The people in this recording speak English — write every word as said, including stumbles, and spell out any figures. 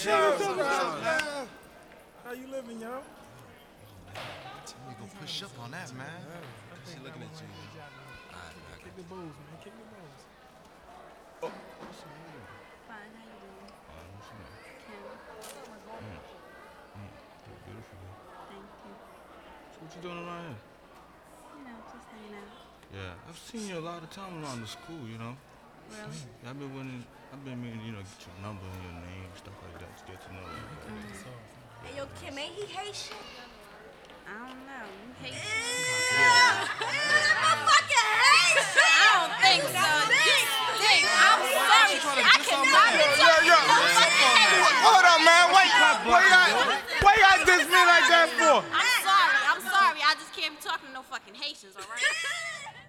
How you living, y'all? We gonna push up on that, man. She looking at you. Kick the balls, man. Kick the balls. Fine, how you doing? Kim. Beautiful. Thank you. So what you doing around here? You know, just hanging out. Yeah, I've seen you a lot of time around the school, you know. Really? Yeah, I've been wanting, I've been meaning, you know, get your number and your name, stuff like that, to get to know you. Hey, yo, Kim, ain't he Haitian? I don't know. You hate Yeah. I'm fucking Haitian. I don't think so. Dick, Dick, I'm sorry. I cannot be Yo, talking yo. no fucking Haitian. Hold up, man. Wait. Why you got, why you got this me like that for? I'm sorry. I'm sorry. I just can't be talking to no fucking Haitians, all right?